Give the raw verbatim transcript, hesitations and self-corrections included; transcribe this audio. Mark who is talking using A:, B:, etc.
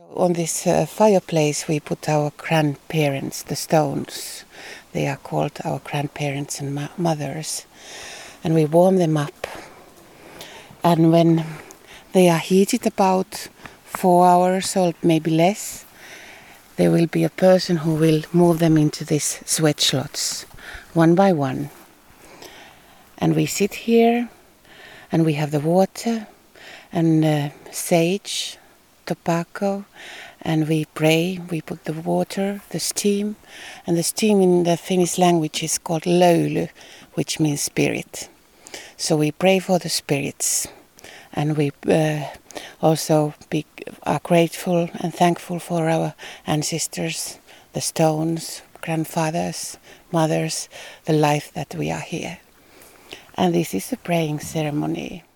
A: On this uh, fireplace we put our grandparents, the stones. They are called our grandparents and ma- mothers. And we warm them up. And when they are heated about four hours or maybe less, there will be a person who will move them into these sweat slots, one by one. And we sit here and we have the water and uh, sage, tobacco, and we pray. We put the water, the steam, and the steam in the Finnish language is called löyly, which means spirit. So we pray for the spirits, and we uh, also be, are grateful and thankful for our ancestors, the stones, grandfathers, mothers, the life that we are here. And this is a praying ceremony.